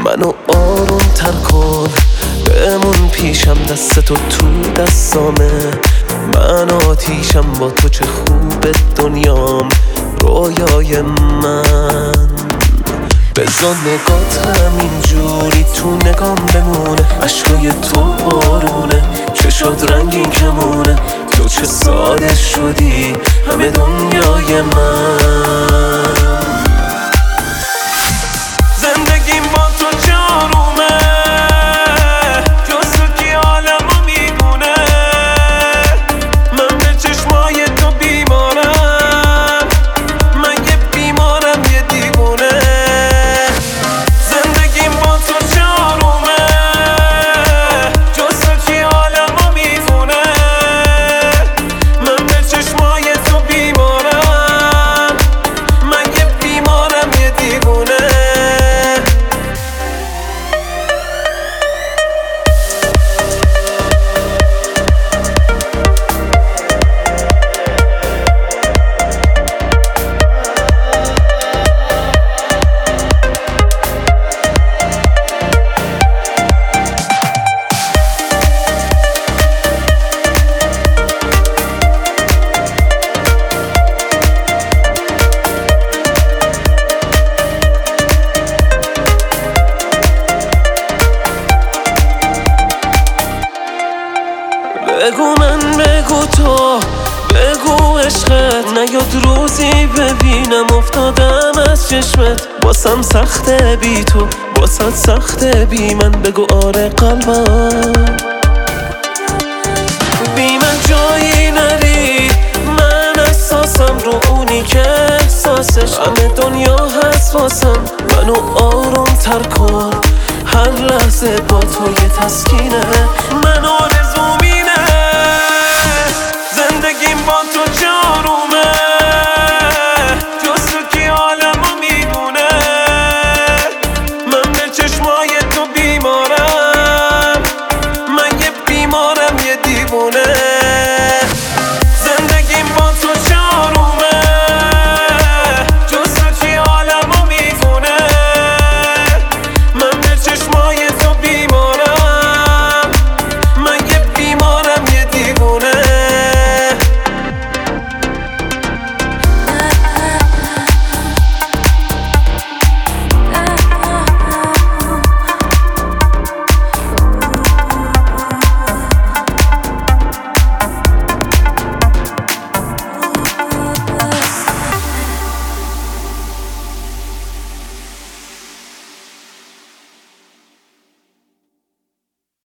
منو آروم تر کن، بمون پیشم، دستتو تو دستامه. من آتیشم با تو، چه خوبه دنیام، رویای من. بذار نگات همینجوری تو نگام بمونه، عشقای تو بارونه، چشات رنگین کمونه. تو چه ساده شدی، همه دنیای من. زندگیم با تو جارومه، جز تو کی عالمو میدونه. من به چشمای تو بیمارم، من یه بیمارم، یه دیوونه. زندگیم با تو جارومه، جز تو کی عالمو میدونه. من به چشمای تو بیمارم، من یه بیمارم، یه دیوونه. بگو من، بگو تو، بگو عشقت نیاد روزی ببینم افتادم از چشمت. واسم سخته بی تو، واست سخته بی من. بگو آره قلبم، بی من جایی نری. من احساسم رو اونی که احساسش، همه دنیا هست واسم. منو آروم تر کن، هر لحظه با تو یه تسکینه. من